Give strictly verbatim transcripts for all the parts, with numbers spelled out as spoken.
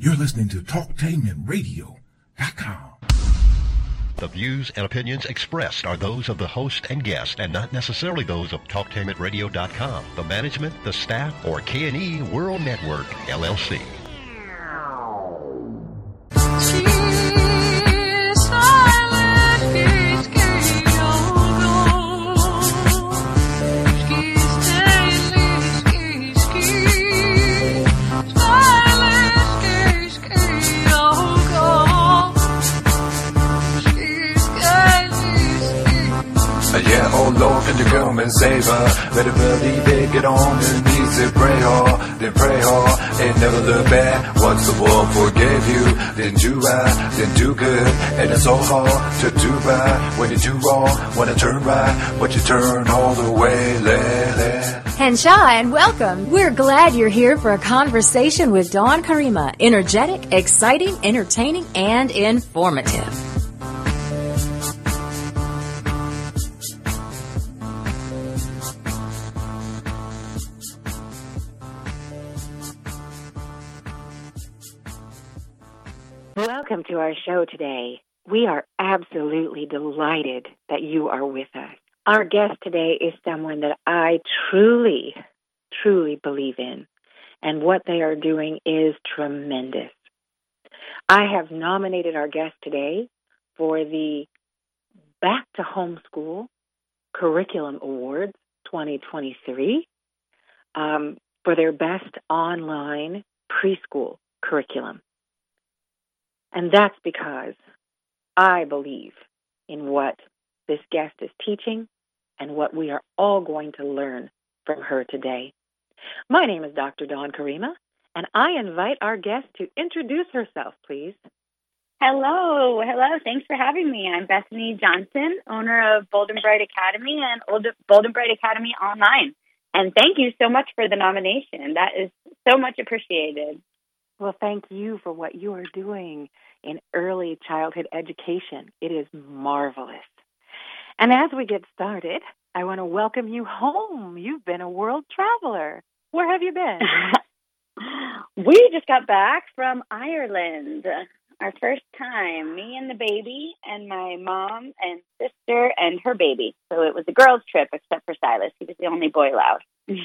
You're listening to talktainment radio dot com. The views and opinions expressed are those of the host and guest and not necessarily those of talktainment radio dot com, the management, the staff, or K and E World Network, L L C. Yeah, oh Lord, can you come and save her? Better believe it, get on your knees and pray hard, then pray hard, and never look back. Once the world forgave you, then do right, then do good. And it's so hard to do right when you do wrong, when you turn right, but you turn all the way, let, let. Henshaw, and welcome. We're glad you're here for a conversation with Dawn Karima. Energetic, exciting, entertaining, and informative. Welcome to our show today. We are absolutely delighted that you are with us. Our guest today is someone that I truly, truly believe in, and what they are doing is tremendous. I have nominated our guest today for the Back to Homeschool Curriculum Awards twenty twenty-three um, for their best online preschool curriculum. And that's because I believe in what this guest is teaching and what we are all going to learn from her today. My name is Doctor Dawn Karima, and I invite our guest to introduce herself, please. Hello. Hello. Thanks for having me. I'm Bethany Johnson, owner of Bold and Bright Academy and Bold and Bright Academy Online. And thank you so much for the nomination. That is so much appreciated. Well, thank you for what you are doing in early childhood education. It is marvelous. And as we get started, I want to welcome you home. You've been a world traveler. Where have you been? We just got back from Ireland. Our first time, me and the baby and my mom and sister and her baby. So it was a girls' trip except for Silas. He was the only boy allowed.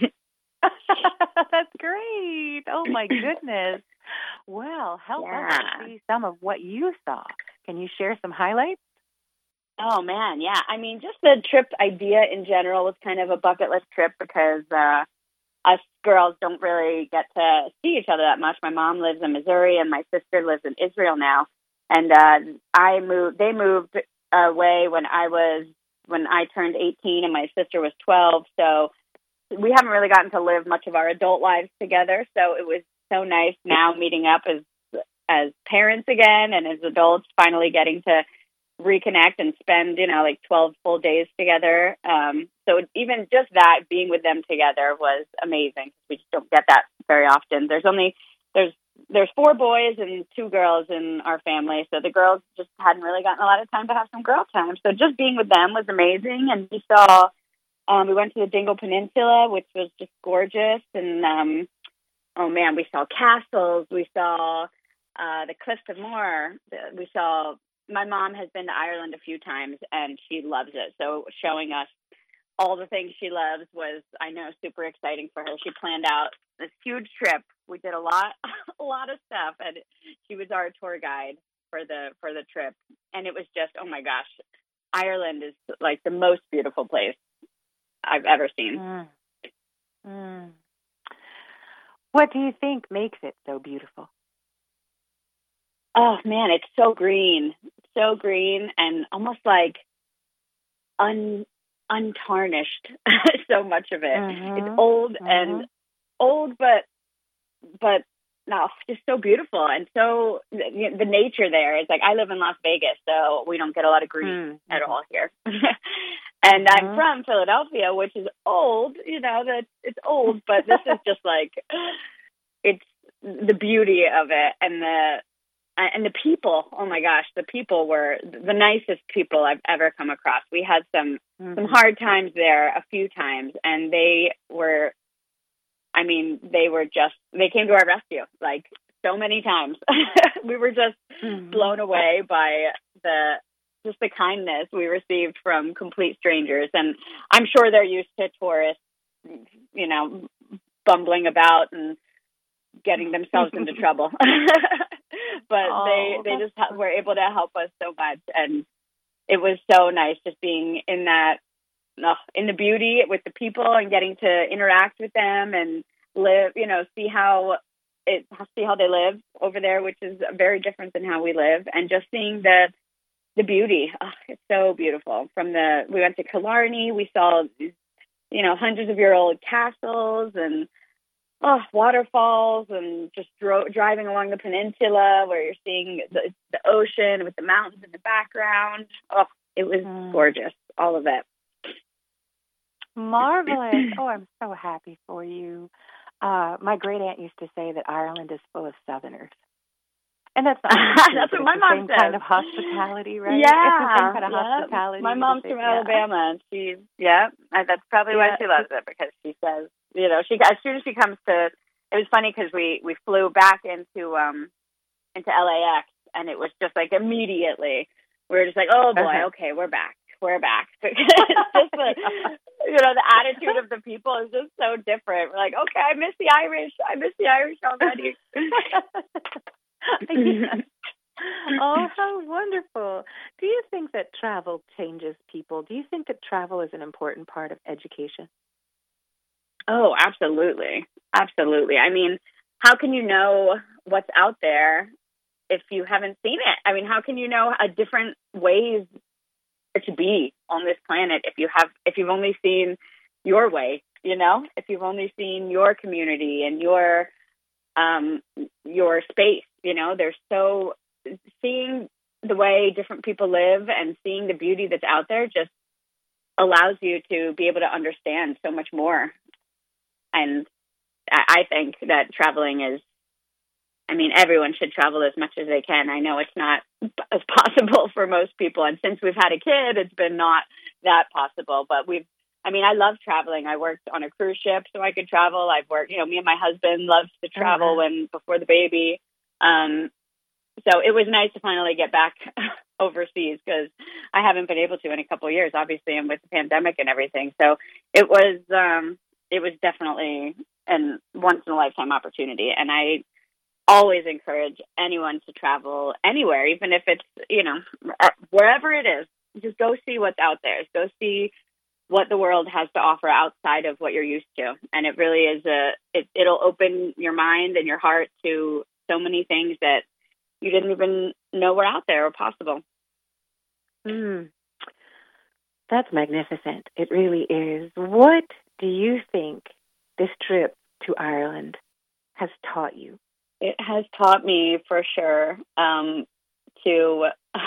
That's great. Oh, my goodness. Well, help yeah. us see some of what you saw. Can you share some highlights? Oh, man, yeah. I mean, just the trip idea in general was kind of a bucket list trip because uh, us girls don't really get to see each other that much. My mom lives in Missouri and my sister lives in Israel now. And uh, I moved. They moved away when I was when I turned eighteen and my sister was twelve. So we haven't really gotten to live much of our adult lives together. So it was so nice now meeting up as as parents again and as adults, finally getting to reconnect and spend, you know, like twelve full days together. Um, so even just that, being with them together was amazing. We just don't get that very often. There's only, there's, there's four boys and two girls in our family. So the girls just hadn't really gotten a lot of time to have some girl time. So just being with them was amazing. And we saw, um, we went to the Dingle Peninsula, which was just gorgeous. And, um, oh man, we saw castles. We saw, uh, the Cliffs of Moher. We saw, my mom has been to Ireland a few times and she loves it. So showing us all the things she loves was, I know, super exciting for her. She planned out this huge trip. We did a lot, a lot of stuff, and she was our tour guide for the for the trip. And it was just, oh my gosh, Ireland is like the most beautiful place I've ever seen. Mm. Mm. What do you think makes it so beautiful? Oh man, it's so green, so green, and almost like un untarnished. So much of it. Mm-hmm. It's old mm-hmm. and old, but but no, just so beautiful, and so the, the nature there is like, I live in Las Vegas, so we don't get a lot of green mm-hmm. at all here. And mm-hmm. I'm from Philadelphia, which is old. You know that it's old, but this is just like, it's the beauty of it and the. And the people, oh my gosh, the people were the nicest people I've ever come across. We had some mm-hmm. some hard times there a few times, and they were, I mean, they were just, they came to our rescue. Like, so many times. We were just mm-hmm. blown away by the just the kindness we received from complete strangers. And I'm sure they're used to tourists, you know, bumbling about and getting themselves into trouble. But oh, they, they just ha- were able to help us so much. And it was so nice just being in that, uh, in the beauty with the people and getting to interact with them and live, you know, see how it, see how they live over there, which is very different than how we live. And just seeing the, the beauty. Oh, it's so beautiful. From the, we went to Killarney, we saw, you know, hundreds of year old castles and oh, waterfalls, and just dro- driving along the peninsula where you're seeing the, the ocean with the mountains in the background. Oh, it was mm. gorgeous, all of it. Marvelous. Oh, I'm so happy for you. Uh, my great aunt used to say that Ireland is full of Southerners. And that's not true, that's what my the mom same says. Kind of hospitality, right? Yeah, it's the same kind of yeah. hospitality. My mom's from yeah. Alabama, and she, yeah, that's probably yeah. why she loves it, because she says, you know, she as soon as she comes to, it was funny because we we flew back into um into L A X, and it was just like immediately we were just like, oh boy, uh-huh. okay, we're back, we're back. Because just the, you know, the attitude of the people is just so different. We're like, okay, I miss the Irish, I miss the Irish already. Yes. Oh, how wonderful. Do you think that travel changes people? Do you think that travel is an important part of education? Oh, absolutely. Absolutely. I mean, how can you know what's out there if you haven't seen it? I mean, how can you know a different ways to be on this planet if you have, if you've only seen your way, you know, if you've only seen your community and your, um, your space, you know, there's so seeing the way different people live and seeing the beauty that's out there just allows you to be able to understand so much more. And I think that traveling is, I mean, everyone should travel as much as they can. I know it's not as possible for most people. And since we've had a kid, it's been not that possible. But we've, I mean, I love traveling. I worked on a cruise ship so I could travel. I've worked, you know, me and my husband loved to travel mm-hmm. when before the baby. Um, so it was nice to finally get back overseas because I haven't been able to in a couple of years, obviously, and with the pandemic and everything. So it was, um, it was definitely an once in a lifetime opportunity. And I always encourage anyone to travel anywhere, even if it's, you know, wherever it is, just go see what's out there. Go see what the world has to offer outside of what you're used to. And it really is a, it, it'll open your mind and your heart to so many things that you didn't even know were out there or possible. Mm. That's magnificent. It really is. What do you think this trip to Ireland has taught you? It has taught me for sure um, to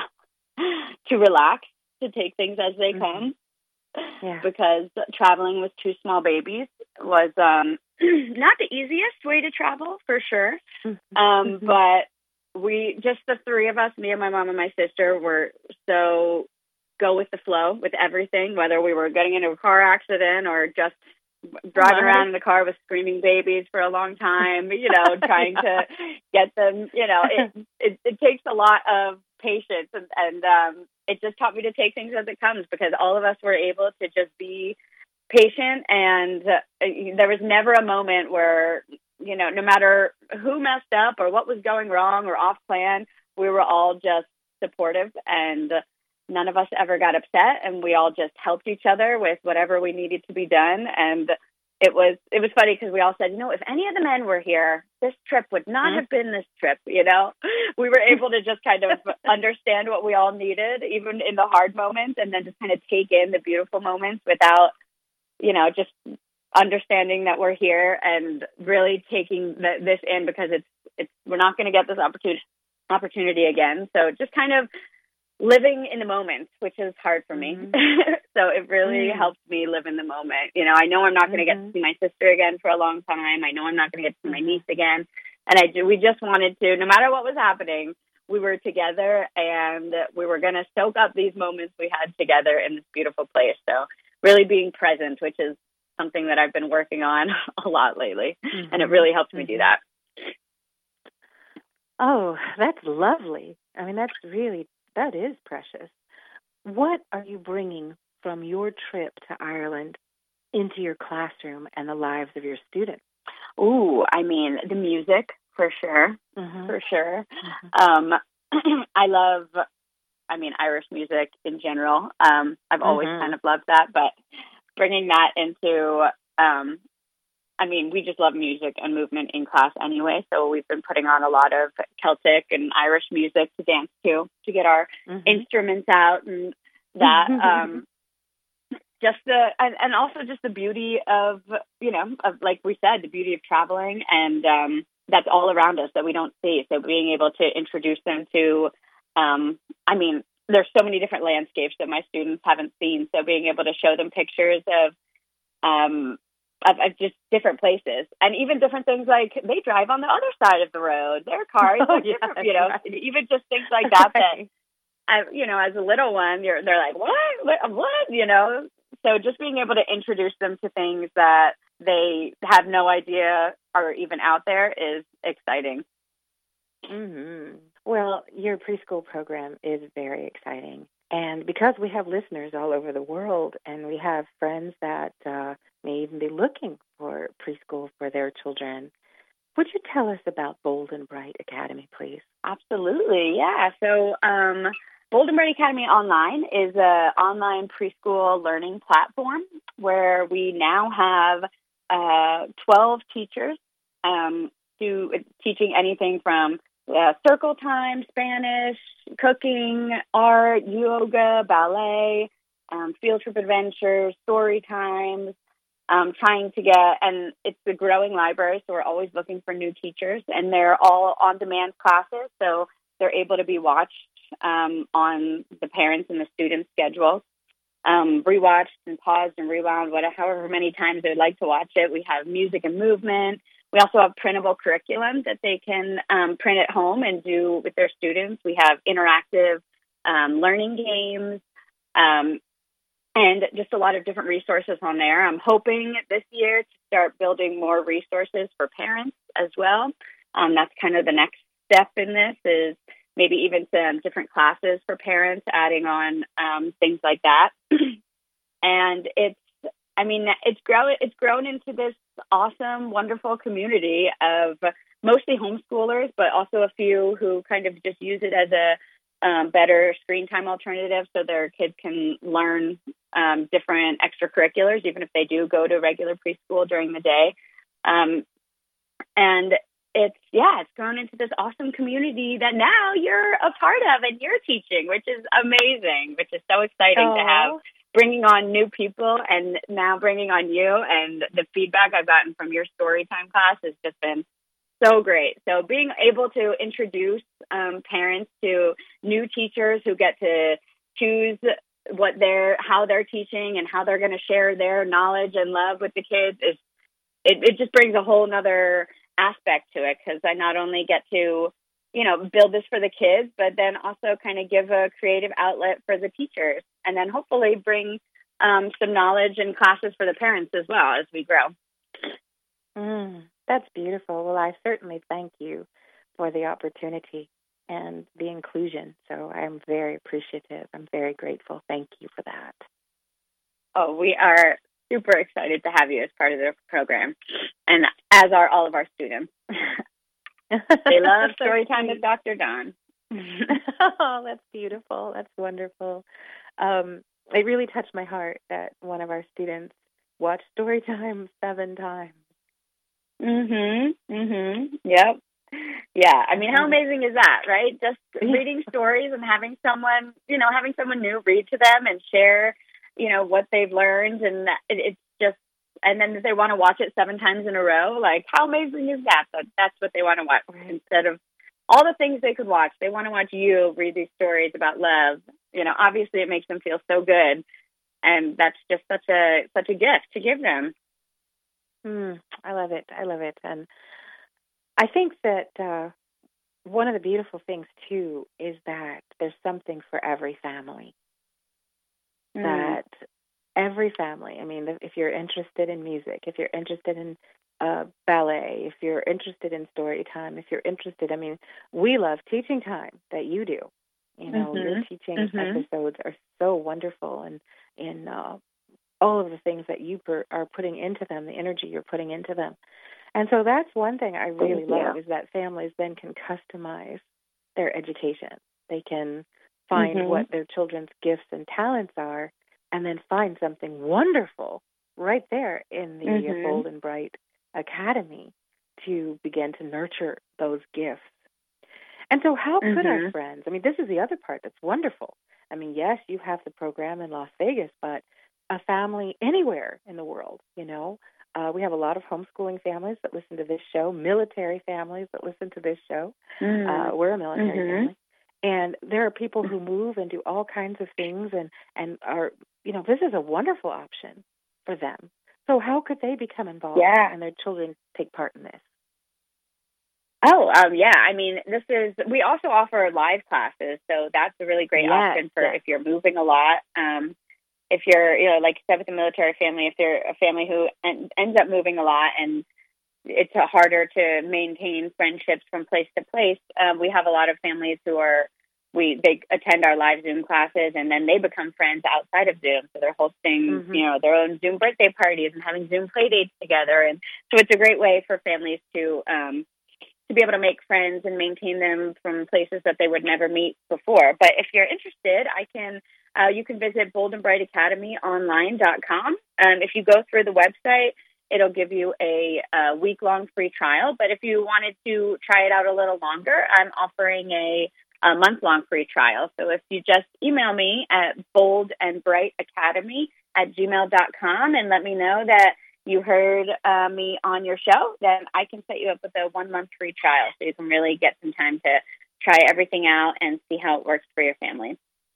to relax, to take things as they mm-hmm. come. Yeah. Because traveling with two small babies was um, not the easiest way to travel, for sure. Mm-hmm. Um, but we, just the three of us, me and my mom and my sister, were so go with the flow with everything, whether we were getting into a car accident or just driving around in the car with screaming babies for a long time, you know, trying to get them, you know, it, it, it takes a lot of patience and, and um, it just taught me to take things as it comes because all of us were able to just be patient and uh, there was never a moment where, you know, no matter who messed up or what was going wrong or off plan, we were all just supportive and none of us ever got upset and we all just helped each other with whatever we needed to be done. And it was, it was funny because we all said, you know, if any of the men were here, this trip would not mm-hmm. have been this trip, you know, we were able to just kind of understand what we all needed, even in the hard moments, and then just kind of take in the beautiful moments without, you know, just understanding that we're here and really taking the, this in because it's, it's, we're not going to get this opportunity opportunity again. So just kind of living in the moment, which is hard for me. Mm-hmm. So it really mm-hmm. helps me live in the moment. You know, I know I'm not going to mm-hmm. get to see my sister again for a long time. I know I'm not going to get to see my niece again. And I do, we just wanted to, no matter what was happening, we were together and we were going to soak up these moments we had together in this beautiful place. So really being present, which is something that I've been working on a lot lately. Mm-hmm. And it really helped me mm-hmm. do that. Oh, that's lovely. I mean, that's really, that is precious. What are you bringing from your trip to Ireland into your classroom and the lives of your students? Ooh, I mean, the music, for sure, Mm-hmm. for sure. Mm-hmm. Um, I love, I mean, Irish music in general. Um, I've always Mm-hmm. kind of loved that, but bringing that into, um, I mean, we just love music and movement in class anyway, so we've been putting on a lot of Celtic and Irish music to dance to, to get our Mm-hmm. instruments out and that. Um, just the, and, and also just the beauty of, you know, of, like we said, the beauty of traveling, and um, that's all around us that we don't see. So being able to introduce them to, um, I mean, there's so many different landscapes that my students haven't seen. So being able to show them pictures of, um, of, of just different places, and even different things like they drive on the other side of the road. Their cars Oh, are yeah, different, you know, right. even just things like that. Right. That I, you know, as a little one, you're they're like, what, what, what, you know. So just being able to introduce them to things that they have no idea are even out there is exciting. Mm-hmm. Well, your preschool program is very exciting. And because we have listeners all over the world, and we have friends that uh, may even be looking for preschool for their children, would you tell us about Bold and Bright Academy, please? Absolutely, yeah. So um, Bold and Bright Academy Online is an online preschool learning platform where we now have uh, twelve teachers um, do, teaching anything from uh, circle time, Spanish, cooking, art, yoga, ballet, um, field trip adventures, story times, um, trying to get, and it's a growing library, so we're always looking for new teachers, and they're all on-demand classes, so they're able to be watched um, on the parents' and the students' schedules, um, rewatched and paused and rewound, whatever, however many times they'd like to watch it. We have music and movement. We also have printable curriculum that they can um, print at home and do with their students. We have interactive um, learning games, um, and just a lot of different resources on there. I'm hoping this year to start building more resources for parents as well. Um, that's kind of the next step in this, is maybe even some different classes for parents, adding on um, things like that. And it's, I mean, it's grown, it's grown into this awesome, wonderful community of mostly homeschoolers, but also a few who kind of just use it as a um, better screen time alternative so their kids can learn um, different extracurriculars, even if they do go to regular preschool during the day. Um, and it's, yeah, it's grown into this awesome community that now you're a part of and you're teaching, which is amazing, which is so exciting Aww. to have, bringing on new people and now bringing on you. And the feedback I've gotten from your story time class has just been so great. So being able to introduce um, parents to new teachers who get to choose what they're, how they're teaching and how they're going to share their knowledge and love with the kids is, it, it just brings a whole nother aspect to it, because I not only get to, you know, build this for the kids, but then also kind of give a creative outlet for the teachers, and then hopefully bring um, some knowledge and classes for the parents as well as we grow. Mm, that's beautiful. Well, I certainly thank you for the opportunity and the inclusion. So I'm very appreciative. I'm very grateful. Thank you for that. Oh, we are super excited to have you as part of the program, and as are all of our students. They love story time with Doctor Dawn. Oh, that's beautiful. That's wonderful. Um, it really touched my heart that one of our students watched story time seven times. Mhm. Mhm. Yep. Yeah. I mean, how amazing is that, right? Just reading stories and having someone, you know, having someone new read to them and share, you know, what they've learned, and it, it's just, and then if they want to watch it seven times in a row, like, how amazing is that? That that's what they want to watch, right, instead of all the things they could watch. They want to watch you read these stories about love. You know, obviously it makes them feel so good, and that's just such a such a gift to give them. Mm, I love it. I love it. And I think that uh, one of the beautiful things, too, is that there's something for every family. Mm. That every family, I mean, if you're interested in music, if you're interested in uh, ballet, if you're interested in story time, if you're interested, I mean, we love teaching time that you do. You know, Mm-hmm. your teaching Mm-hmm. episodes are so wonderful, and in uh, all of the things that you per- are putting into them, the energy you're putting into them. And so that's one thing I really Thank you. love, is that families then can customize their education. They can find Mm-hmm. what their children's gifts and talents are, and then find something wonderful right there in the Mm-hmm. Bold and Bright Academy to begin to nurture those gifts. And so how could Mm-hmm. our friends, I mean, this is the other part that's wonderful. I mean, yes, you have the program in Las Vegas, but a family anywhere in the world, you know. Uh, we have a lot of homeschooling families that listen to this show, military families that listen to this show. Mm-hmm. Uh, we're a military Mm-hmm. family. And there are people who move and do all kinds of things, and, and are, you know, this is a wonderful option for them. So how could they become involved Yeah. and their children take part in this? Oh, um, yeah. I mean, this is, we also offer live classes, so that's a really great Yes, option for yes. if you're moving a lot. Um, if you're, you know, like you said with the military family, if they're a family who en- ends up moving a lot and it's uh, harder to maintain friendships from place to place, um, we have a lot of families who are, we they attend our live Zoom classes, and then they become friends outside of Zoom. So they're hosting, Mhm. you know, their own Zoom birthday parties and having Zoom play dates together. And so it's a great way for families to, um, to be able to make friends and maintain them from places that they would never meet before. But if you're interested, I can, uh, you can visit bold and bright academy online dot com. Um, if you go through the website, it'll give you a, a week-long free trial. But if you wanted to try it out a little longer, I'm offering a, a month-long free trial. So if you just email me at bold and bright academy at gmail dot com and let me know that you heard uh, me on your show, then I can set you up with a one-month free trial so you can really get some time to try everything out and see how it works for your family.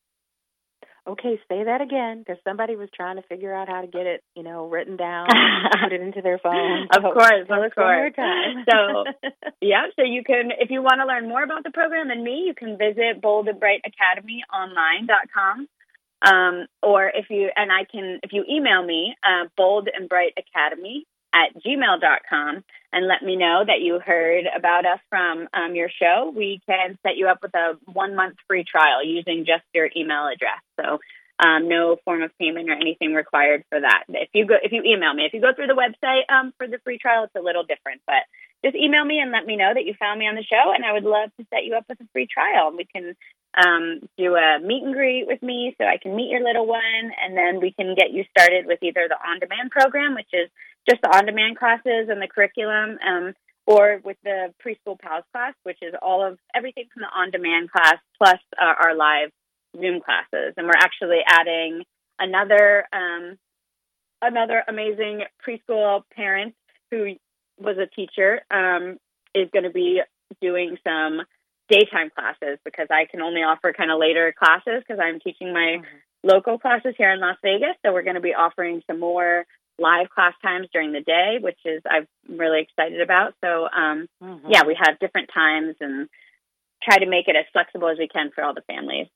Okay, say that again, because somebody was trying to figure out how to get it, you know, written down, put it into their phone. Of So course, tell of us one more course. time. So, yeah, so you can, if you want to learn more about the program and me, you can visit bold and bright academy online dot com. Um, or if you, and I can, if you email me, uh, bold and bright academy at gmail dot com and let me know that you heard about us from um, your show, we can set you up with a one month free trial using just your email address. So um, no form of payment or anything required for that. If you go, if you email me, if you go through the website um, for the free trial, it's a little different, but just email me and let me know that you found me on the show, and I would love to set you up with a free trial. We can um, do a meet and greet with me so I can meet your little one, and then we can get you started with either the on-demand program, which is just the on-demand classes and the curriculum, um, or with the Preschool Pals class, which is all of everything from the on-demand class plus uh, our live Zoom classes. And we're actually adding another um, another amazing preschool parent who was a teacher um, is going to be doing some daytime classes because I can only offer kind of later classes because I'm teaching my mm-hmm. local classes here in Las Vegas. So we're going to be offering some more live class times during the day, which is I'm really excited about. So, um, mm-hmm. yeah, we have different times and try to make it as flexible as we can for all the families.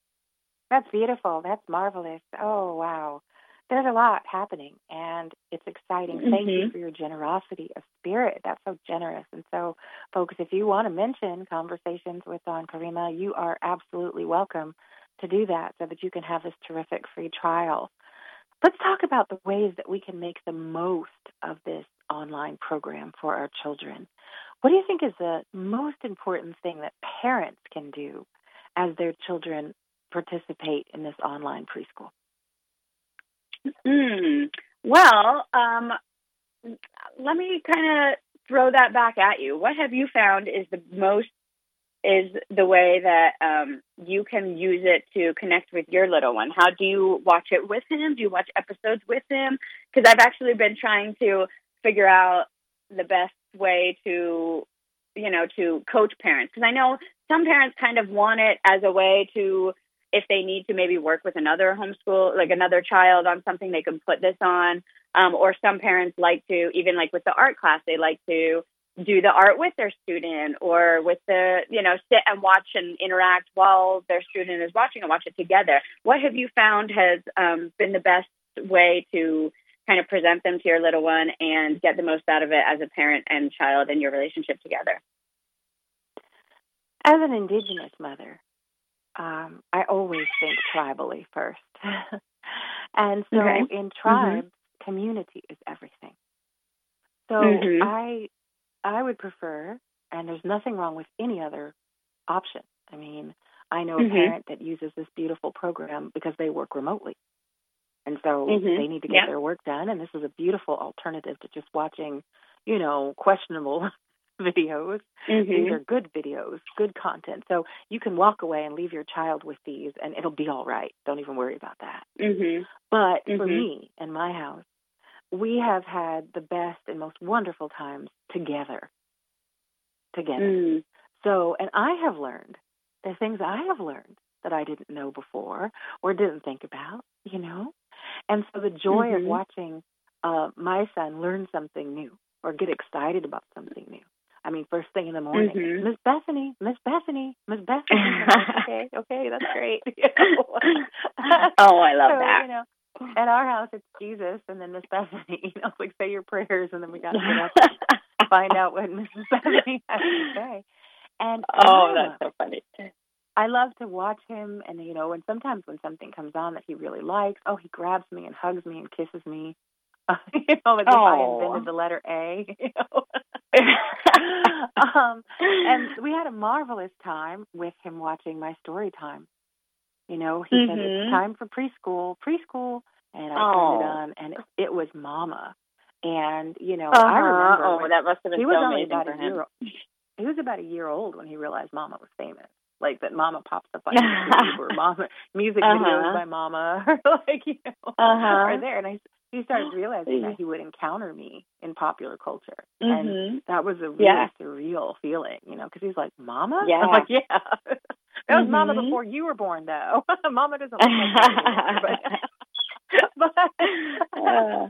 That's beautiful. That's marvelous. Oh, wow. There's a lot happening, and it's exciting. Mm-hmm. Thank you for your generosity of spirit. That's so generous. And so, folks, if you want to mention Conversations with Dawn Karima, you are absolutely welcome to do that so that you can have this terrific free trial. Let's talk about the ways that we can make the most of this online program for our children. What do you think is the most important thing that parents can do as their children participate in this online preschool? Mm, well, um, let me kind of throw that back at you. What have you found is the most, is the way that um, you can use it to connect with your little one? How do you watch it with him? Do you watch episodes with him? Because I've actually been trying to figure out the best way to, you know, to coach parents. Because I know some parents kind of want it as a way to, if they need to maybe work with another homeschool, like another child on something, they can put this on. Um, or some parents like to, even like with the art class, they like to do the art with their student or with the, you know, sit and watch and interact while their student is watching and watch it together. What have you found has um, been the best way to kind of present them to your little one and get the most out of it as a parent and child and your relationship together? As an Indigenous mother, um, I always think tribally first. And so Okay. in tribes, mm-hmm. community is everything. So mm-hmm. I I would prefer, and there's nothing wrong with any other option. I mean, I know mm-hmm. a parent that uses this beautiful program because they work remotely. And so mm-hmm. they need to get yep. their work done. And this is a beautiful alternative to just watching, you know, questionable videos. Mm-hmm. These are good videos, good content. So you can walk away and leave your child with these, and it'll be all right. Don't even worry about that. Mm-hmm. But mm-hmm. for me and my house, we have had the best and most wonderful times together. Together. Mm. So, and I have learned the things I have learned that I didn't know before or didn't think about, you know? And so the joy mm-hmm. of watching uh, my son learn something new or get excited about something new. I mean, first thing in the morning, mm-hmm. Miss Bethany, Miss Bethany, Miss Bethany. okay, okay, that's great. You know? Oh, I love so, that. You know, at our house, it's Jesus and then Miss Bethany. You know, like say your prayers, and then we got to get up and find out what Missus Bethany has to say. And oh, that's so funny. I love to watch him, and you know, and sometimes when something comes on that he really likes, oh, he grabs me and hugs me and kisses me. Uh, you know, as if I invented the letter A. You know. um, and we had a marvelous time with him watching my story time. You know, he mm-hmm. said, it's time for preschool, preschool. And I oh. turned it on, and it, it was Mama. And, you know, uh-huh. I remember. Oh, that must have been he was so only amazing about for a him. year old. He was about a year old when he realized Mama was famous. Like that Mama pops up on YouTube or Mama, music uh-huh. videos by Mama, or like, you know, uh-huh. are there. And I, he started realizing that he would encounter me in popular culture. Mm-hmm. And that was a really yeah. surreal feeling, you know, because he's like, Mama? Yeah. I'm like, yeah. That was mm-hmm. Mama before you were born, though. Mama doesn't look like that anymore. But, but, uh.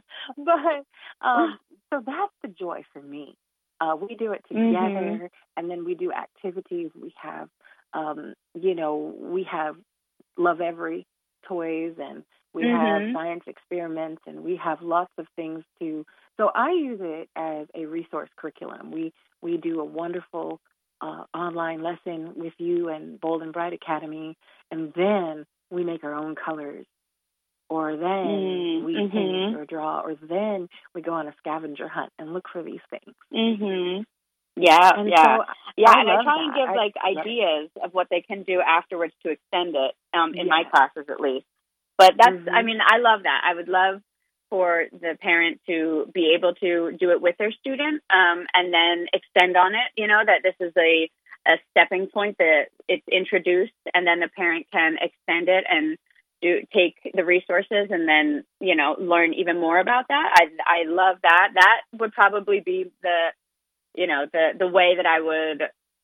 but um, so that's the joy for me. Uh, we do it together, mm-hmm. and then we do activities. We have, um, you know, we have Love Every toys, and we mm-hmm. have science experiments, and we have lots of things to. So I use it as a resource curriculum. We we do a wonderful uh, online lesson with you and Bold and Bright Academy, and then we make our own colors. Or then mm, we mm-hmm. paint or draw, or then we go on a scavenger hunt and look for these things. Mm-hmm. Yeah, and yeah, so yeah. I and I try that. and give I like ideas of what they can do afterwards to extend it. Um, in yes. my classes, at least. But that's, mm-hmm. I mean, I love that. I would love for the parent to be able to do it with their student, um, and then extend on it. You know, that this is a a stepping point, that it's introduced, and then the parent can extend it and do take the resources and then, you know, learn even more about that. I I love that. That would probably be the, you know, the, the way that I would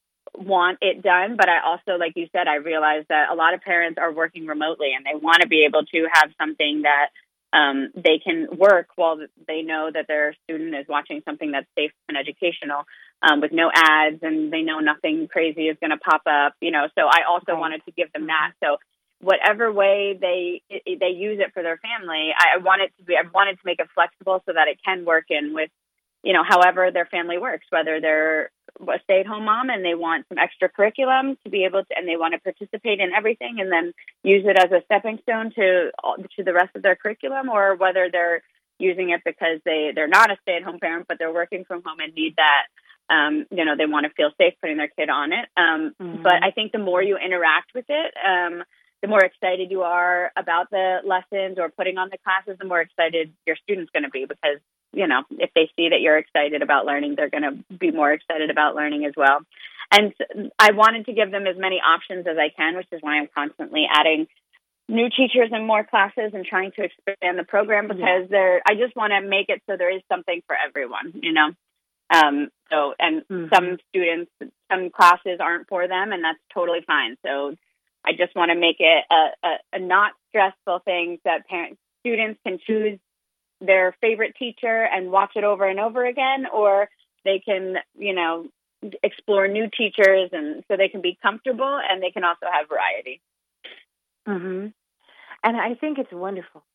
want it done. But I also, like you said, I realize that a lot of parents are working remotely and they want to be able to have something that um, they can work while they know that their student is watching something that's safe and educational, um, with no ads, and they know nothing crazy is going to pop up, you know. So I also right. wanted to give them that. So whatever way they they use it for their family, I wanted to be I wanted to make it flexible so that it can work in with, you know, however their family works, whether they're a stay-at-home mom and they want some extra curriculum to be able to, and they want to participate in everything and then use it as a stepping stone to to the rest of their curriculum, or whether they're using it because they they're not a stay-at-home parent but they're working from home and need that. Um, you know, they want to feel safe putting their kid on it. Um, mm-hmm. But I think the more you interact with it, um, the more excited you are about the lessons or putting on the classes, the more excited your student's going to be, because, you know, if they see that you're excited about learning, they're going to be more excited about learning as well. And I wanted to give them as many options as I can, which is why I'm constantly adding new teachers and more classes and trying to expand the program, because yeah. there, I just want to make it so there is something for everyone, you know. Um, so, and mm-hmm. some students, some classes aren't for them, and that's totally fine. So I just want to make it a, a, a not stressful thing that parents, students can choose their favorite teacher and watch it over and over again, or they can, you know, explore new teachers, and so they can be comfortable and they can also have variety. Mm-hmm. And I think it's wonderful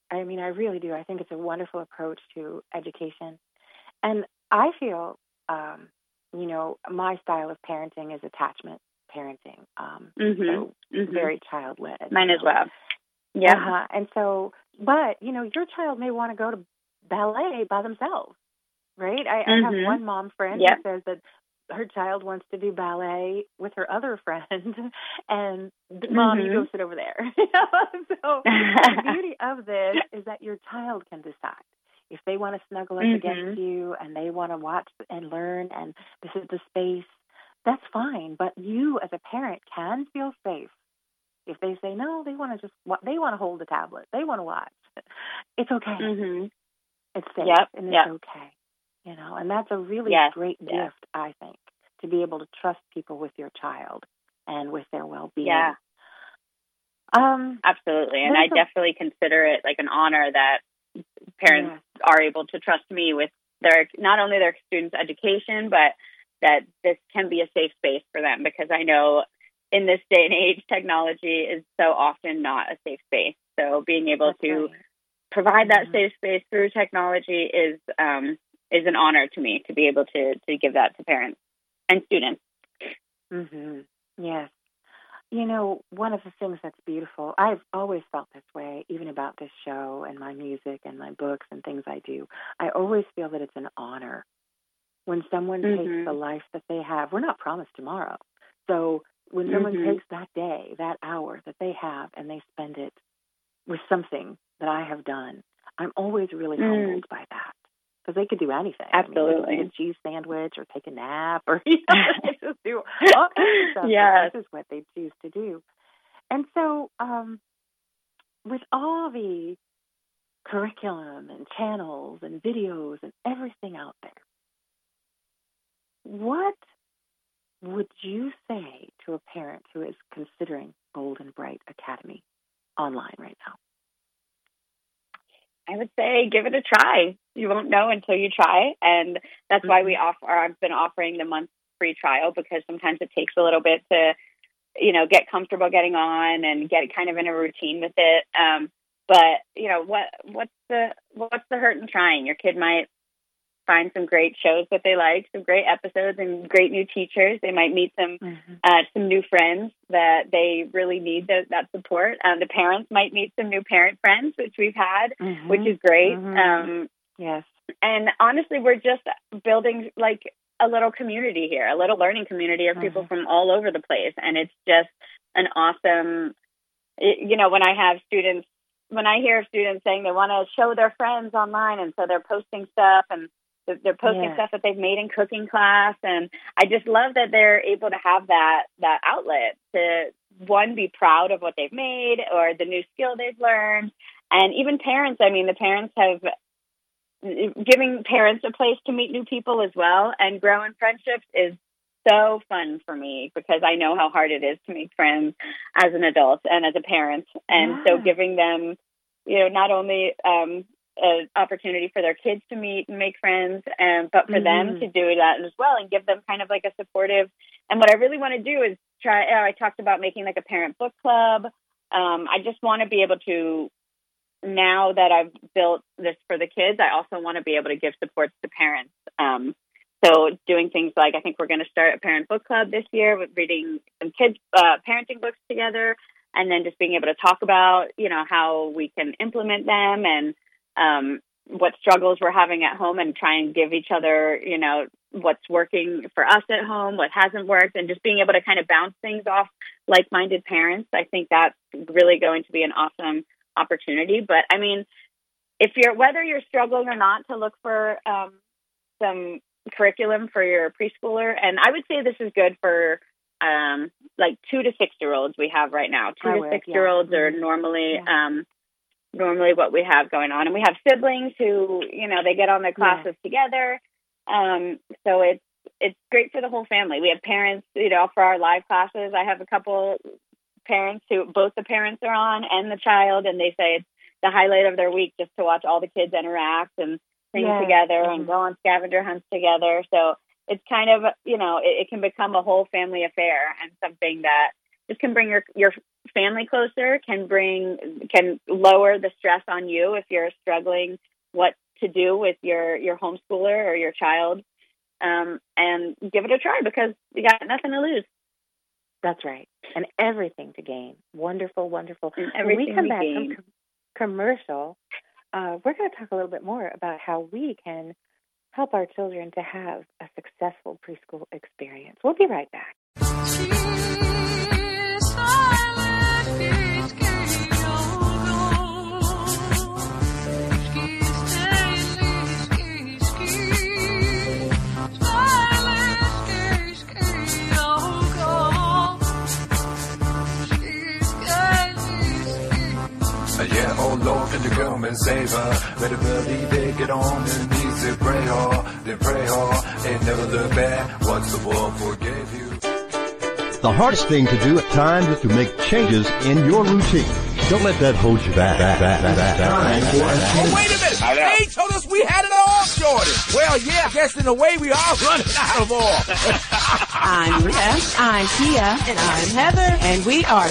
I mean, I really do. I think it's a wonderful approach to education. And I feel, um, you know, my style of parenting is attachment parenting. Um, Mm-hmm. so Mm-hmm. very child-led. Mine you as know. well. Yeah. Uh-huh. And so, but, you know, your child may want to go to ballet by themselves, right? I, I have Mhm. one mom friend Yep. who says that her child wants to do ballet with her other friend, and mom, you go Mhm. sit over there. So the beauty of this is that your child can decide. If they want to snuggle up Mhm. against you and they want to watch and learn, and this is the space, that's fine. But you, as a parent, can feel safe. If they say no, they want to just wa- they want to hold the tablet, they want to watch. It's okay. Mhm. It's safe, Yep. and it's Yep. okay. You know, and that's a really Yes. great Yes. gift, I think, to be able to trust people with your child and with their well-being. Yeah. Um, Absolutely. And I there's a- definitely consider it like an honor that parents Yes. are able to trust me with their, not only their students' education, but that this can be a safe space for them, because I know in this day and age, technology is so often not a safe space. So being able That's to right. provide that Mhm. safe space through technology is um, is an honor to me to be able to to give that to parents and students. Mhm. Yes. You know, one of the things that's beautiful, I've always felt this way, even about this show and my music and my books and things I do. I always feel that it's an honor when someone Mhm. takes the life that they have. We're not promised tomorrow. So when someone Mhm. takes that day, that hour that they have, and they spend it with something that I have done, I'm always really Mm. humbled by that. Because they could do anything. Absolutely. I mean, they could eat a cheese sandwich or take a nap, or you know, they just do all kinds of stuff. but Yes. This is what they choose to do. And so, um, with all the curriculum and channels and videos and everything out there, what would you say to a parent who is considering Golden Bright Academy online right now? I would say give it a try. You won't know until you try. And that's why we offer, I've been offering the month free trial, because sometimes it takes a little bit to, you know, get comfortable getting on and get kind of in a routine with it. Um, but you know, what, what's the, what's the hurt in trying? Your kid might find some great shows that they like, some great episodes and great new teachers. They might meet some, Mm-hmm. uh, some new friends that they really need the, that support. Um, the parents might meet some new parent friends, which we've had, Mm-hmm. which is great. Mm-hmm. Um, Yes. and honestly, we're just building like a little community here, a little learning community of people Mhm. from all over the place. And it's just an awesome, you know, when I have students, when I hear students saying they want to show their friends online, and so they're posting stuff, and they're posting Yes. stuff that they've made in cooking class. And I just love that they're able to have that, that outlet to, one, be proud of what they've made or the new skill they've learned. And even parents, I mean, the parents have, giving parents a place to meet new people as well and grow in friendships is so fun for me, because I know how hard it is to make friends as an adult and as a parent. And so Yeah. giving them, you know, not only um, an opportunity for their kids to meet and make friends, um, but for them Mhm. to do that as well and give them kind of like a supportive. And what I really want to do is try, uh, I talked about making like a parent book club. Um, I just want to be able to, now that I've built this for the kids, I also want to be able to give support to parents. Um, so doing things like, I think we're going to start a parent book club this year with reading some kids' uh, parenting books together, and then just being able to talk about, you know, how we can implement them and um, what struggles we're having at home, and try and give each other, you know, what's working for us at home, what hasn't worked, and just being able to kind of bounce things off like-minded parents. I think that's really going to be an awesome opportunity. But I mean, if you're, whether you're struggling or not to look for um, some curriculum for your preschooler, and I would say this is good for um, like two to six year olds we have right now. Two I to would, six year olds yeah. are Mhm. normally Yeah. um, normally what we have going on, and we have siblings who, you know, they get on their classes together. Um, so it's it's great for the whole family. We have parents, you know, for our live classes. I have a couple parents who both the parents are on and the child, and they say it's the highlight of their week just to watch all the kids interact and sing Yes. together Mhm. and go on scavenger hunts together. So it's kind of, you know, it, it can become a whole family affair, and something that just can bring your, your family closer, can bring, can lower the stress on you if you're struggling what to do with your, your homeschooler or your child. Um, and give it a try because you got nothing to lose. That's right. And everything to gain. Wonderful, wonderful. And when we come back gain. from com- commercial, uh, we're going to talk a little bit more about how we can help our children to have a successful preschool experience. We'll be right back. Yeah, oh Lord, can you come and save her? Better believe it, get on your knees and pray hard, then pray hard, and never look back. Once the world forgave you. The hardest thing to do at times is to make changes in your routine. Don't let that hold you back. back, back, back, back, back. Oh, wait a minute. They told us we had it all sorted. Well, yeah, I guess in a way we are running out of oil. I'm Beth, I'm Kia, and I'm Heather, and we are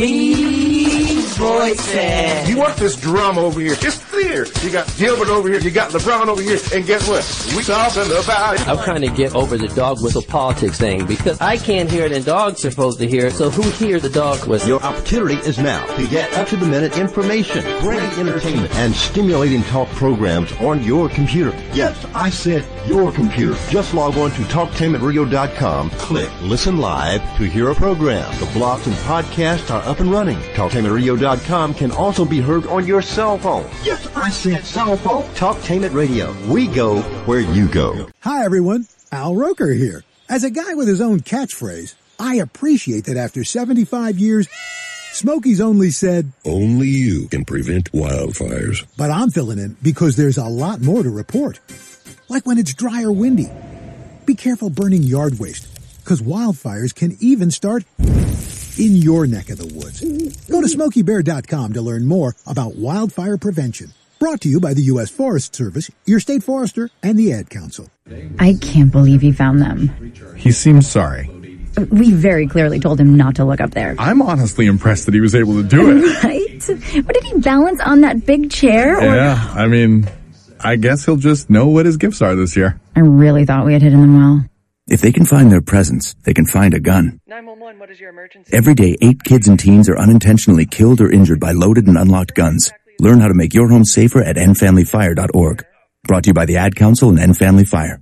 Three Voices. You want this drama over here? It's clear. You got Gilbert over here, you got LeBron over here, and guess what? We talking about it. I'm trying to get over the dog whistle politics thing because I can't hear it and dogs are supposed to hear it, so who hears the dog whistle? Your opportunity is now to get up-to-the-minute information, great entertainment, and stimulating talk programs on your computer. Yes, I said your computer. Just log on to talktainment radio dot com, click Listen Live to hear a program. The blogs and podcasts are up and running. talktainment radio dot com can also be heard on your cell phone. Yes, I said cell phone. Talktainment Radio. We go where you go. Hi, everyone. Al Roker here. As a guy with his own catchphrase, I appreciate that after seventy-five years, Smokey's only said, only you can prevent wildfires. But I'm filling in because there's a lot more to report. Like when it's dry or windy. Be careful burning yard waste, because wildfires can even start in your neck of the woods. Go to smokey bear dot com to learn more about wildfire prevention. Brought to you by the U S Forest Service, your state forester, and the Ad Council. I can't believe he found them. He seems sorry. We very clearly told him not to look up there. I'm honestly impressed that he was able to do it. Right? But did he balance on that big chair? Or... Yeah, I mean, I guess he'll just know what his gifts are this year. I really thought we had hidden them well. If they can find their presents, they can find a gun. nine one one, what is your emergency? Every day, eight kids and teens are unintentionally killed or injured by loaded and unlocked guns. Learn how to make your home safer at end family fire dot org. Brought to you by the Ad Council and End Family Fire.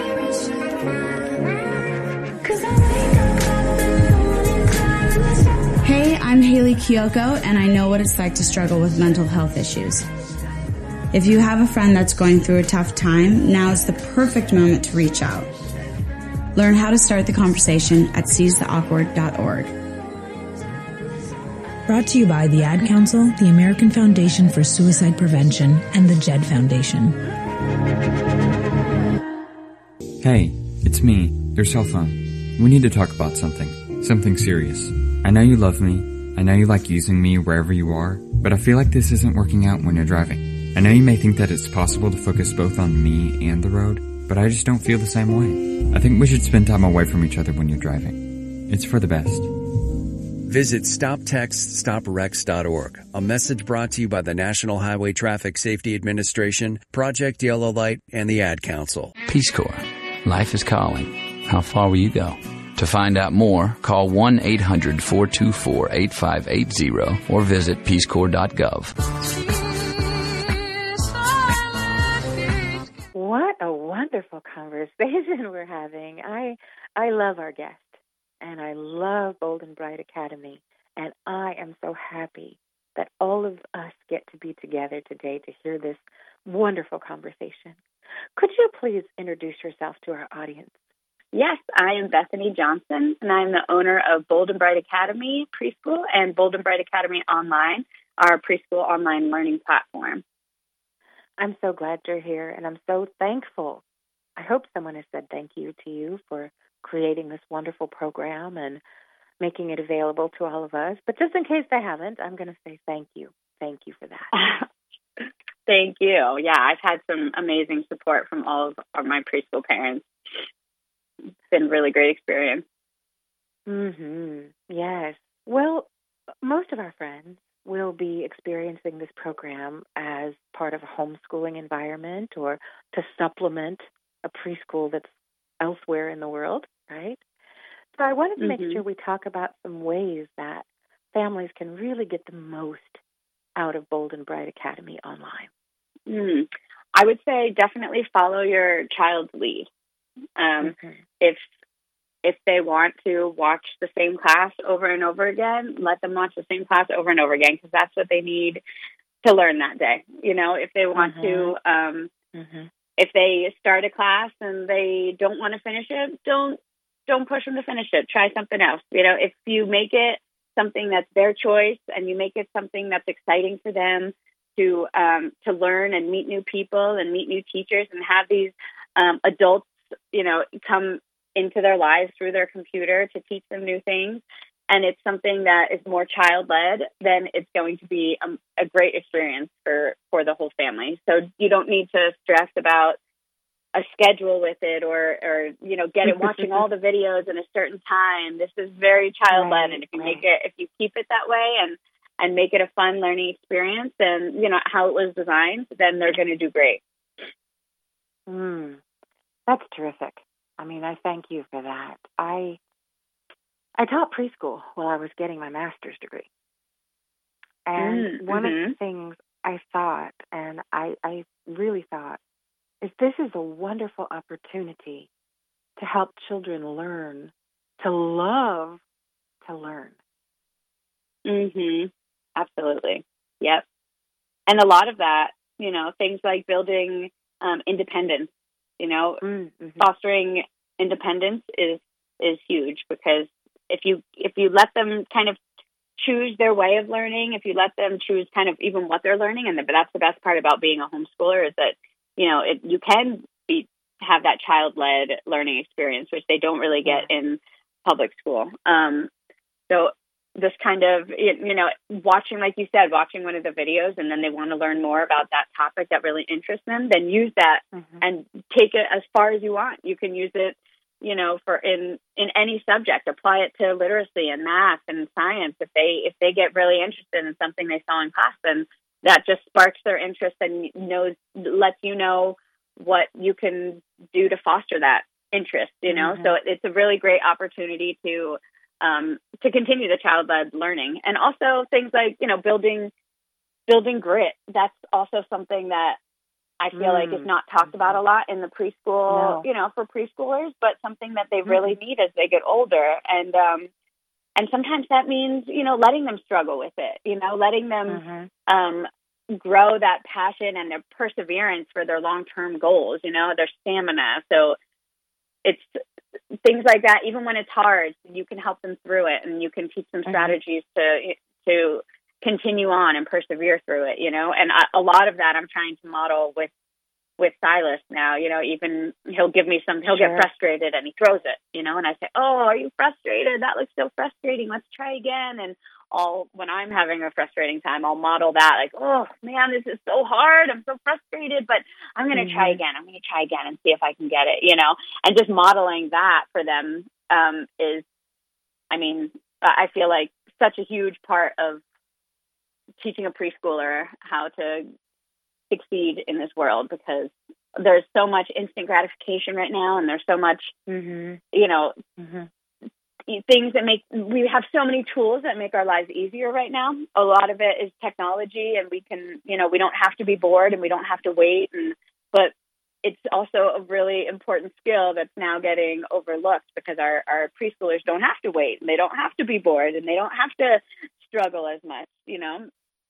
Hey, I'm Haley Kiyoko, and I know what it's like to struggle with mental health issues. If you have a friend that's going through a tough time, now is the perfect moment to reach out. Learn how to start the conversation at seize the awkward dot org. Brought to you by the Ad Council, the American Foundation for Suicide Prevention, and the Jed Foundation. Hey, it's me, your cell phone. We need to talk about something. Something serious. I know you love me. I know you like using me wherever you are, but I feel like this isn't working out when you're driving. I know you may think that it's possible to focus both on me and the road, but I just don't feel the same way. I think we should spend time away from each other when you're driving. It's for the best. Visit stop text stop wrecks dot org. A message brought to you by the National Highway Traffic Safety Administration, Project Yellow Light, and the Ad Council. Peace Corps. Life is calling. How far will you go? To find out more, call one eight hundred four two four eight five eight zero or visit peace corps dot gov. What a wonderful conversation we're having. I I love our guest, and I love Bold and Bright Academy, and I am so happy that all of us get to be together today to hear this wonderful conversation. Could you please introduce yourself to our audience? Yes, I am Bethany Johnson, and I'm the owner of Bold and Bright Academy Preschool and Bold and Bright Academy Online, our preschool online learning platform. I'm so glad you're here, and I'm so thankful. I hope someone has said thank you to you for creating this wonderful program and making it available to all of us. But just in case they haven't, I'm going to say thank you. Thank you for that. Thank you. Yeah, I've had some amazing support from all of my preschool parents. It's been a really great experience. Mm-hmm. Yes. Well, my most of our friends will be experiencing this program as part of a homeschooling environment or to supplement a preschool that's elsewhere in the world, right? So I wanted to make Mhm. sure we talk about some ways that families can really get the most out of Bold and Bright Academy online. Mm. I would say definitely follow your child's lead. Um, Mhm. If if they want to watch the same class over and over again, let them watch the same class over and over again, because that's what they need to learn that day. You know, if they want to, um, Mhm. if they start a class and they don't want to finish it, don't don't push them to finish it. Try something else. You know, if you make it something that's their choice and you make it something that's exciting for them to um, to learn and meet new people and meet new teachers and have these um, adults, you know, come into their lives through their computer to teach them new things, and it's something that is more child-led, then it's going to be a, a great experience for, for the whole family. So you don't need to stress about a schedule with it or, or you know, get it watching all the videos in a certain time. This is very child-led, Right, and if you right. make it, if you keep it that way and, and make it a fun learning experience and, you know, how it was designed, then they're going to do great. Mm. That's terrific. I mean, I thank you for that. I I taught preschool while I was getting my master's degree. And Mm, one of mhm. the things I thought, and I, I really thought, is this is a wonderful opportunity to help children learn, to love to learn. Mhm. Absolutely. Yep. And a lot of that, you know, things like building um, independence, you know, Mm-hmm. fostering independence is is huge, because if you if you let them kind of choose their way of learning, if you let them choose kind of even what they're learning, and the, that's the best part about being a homeschooler is that, you know, it, you can be have that child-led learning experience, which they don't really get in public school. Um, so this kind of, you know, watching, like you said, watching one of the videos, and then they want to learn more about that topic that really interests them, then use that Mm-hmm. and take it as far as you want. You can use it, you know, for in, in any subject. Apply it to literacy and math and science. If they if they get really interested in something they saw in class, then that just sparks their interest and knows lets you know what you can do to foster that interest. You know, Mhm. so it's a really great opportunity to um, to continue the child-led learning, and also things like, you know, building building grit. That's also something that I feel Mm. like is not talked about a lot in the preschool, No. you know, for preschoolers, but something that they really need as they get older. And, um, and sometimes that means, you know, letting them struggle with it, you know, letting them, Mhm. um, grow that passion and their perseverance for their long-term goals, you know, their stamina. So it's things like that. Even when it's hard, you can help them through it, and you can teach them Mhm. strategies to, to, continue on and persevere through it, you know, and I, a lot of that I'm trying to model with, with Silas now, you know, even he'll give me some, he'll Sure. get frustrated and he throws it, you know, and I say, oh, are you frustrated? That looks so frustrating. Let's try again. And all, when I'm having a frustrating time, I'll model that like, oh man, this is so hard. I'm so frustrated, but I'm going to Mhm. try again. I'm going to try again and see if I can get it, you know, and just modeling that for them um, is, I mean, I feel like such a huge part of teaching a preschooler how to succeed in this world, because there's so much instant gratification right now, and there's so much, Mm-hmm. you know, Mm-hmm. things that make, we have so many tools that make our lives easier right now. A lot of it is technology, and we can, you know, we don't have to be bored and we don't have to wait. And, but it's also a really important skill that's now getting overlooked, because our, our preschoolers don't have to wait, and they don't have to be bored, and they don't have to struggle as much, you know?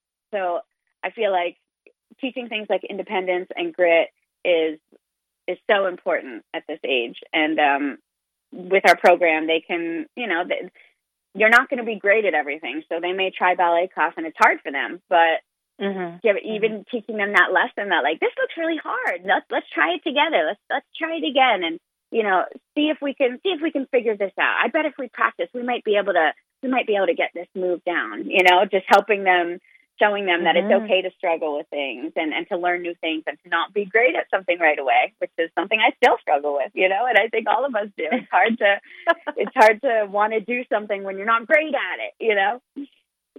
So I feel like teaching things like independence and grit is is so important at this age. And um, with our program, they can, you know, they, you're not going to be great at everything. So they may try ballet class, and it's hard for them. But Mm-hmm. give, even mm-hmm. teaching them that lesson that, like, this looks really hard. Let's let's try it together. Let's let's try it again, and you know, see if we can see if we can figure this out. I bet if we practice, we might be able to we might be able to get this move down. You know, just helping them. Showing them that Mhm. it's okay to struggle with things, and, and to learn new things, and to not be great at something right away, which is something I still struggle with, you know, and I think all of us do. It's hard to, it's hard to want to do something when you're not great at it, you know?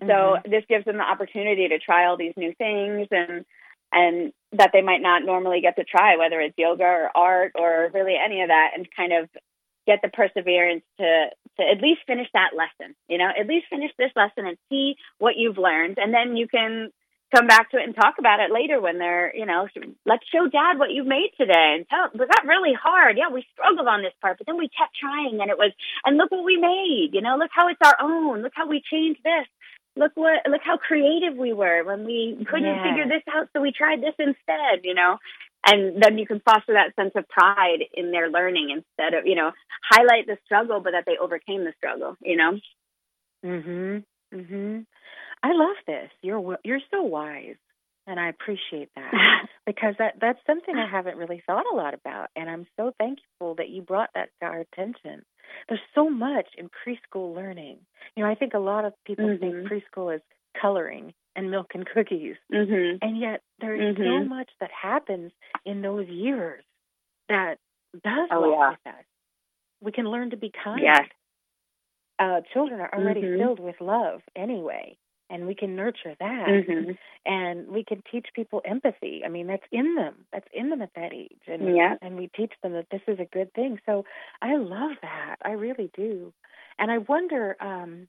So Mm-hmm. this gives them the opportunity to try all these new things and and that they might not normally get to try, whether it's yoga or art or really any of that, and kind of get the perseverance to to at least finish that lesson, you know, at least finish this lesson and see what you've learned. And then you can come back to it and talk about it later when they're, you know, let's show dad what you made today and tell, we got really hard. Yeah, we struggled on this part, but then we kept trying and it was, and look what we made, you know, look how it's our own. Look how we changed this. Look what, look how creative we were when we couldn't Yeah. figure this out. So we tried this instead, you know, and then you can foster that sense of pride in their learning instead of, you know, highlight the struggle, but that they overcame the struggle, you know? Mhm. Mhm. I love this. You're w- you're so wise, and I appreciate that because that that's something I haven't really thought a lot about, and I'm so thankful that you brought that to our attention. There's so much in preschool learning. You know, I think a lot of people Mhm. think preschool is coloring and milk and cookies, Mhm. and yet there's so Mhm. much that happens in those years that does Oh, walk yeah. with us. We can learn to be kind. Yes. Uh, children are already Mhm. filled with love anyway, and we can nurture that. Mhm. And we can teach people empathy. I mean, that's in them. That's in them at that age. And Yeah. and we teach them that this is a good thing. So I love that. I really do. And I wonder, um,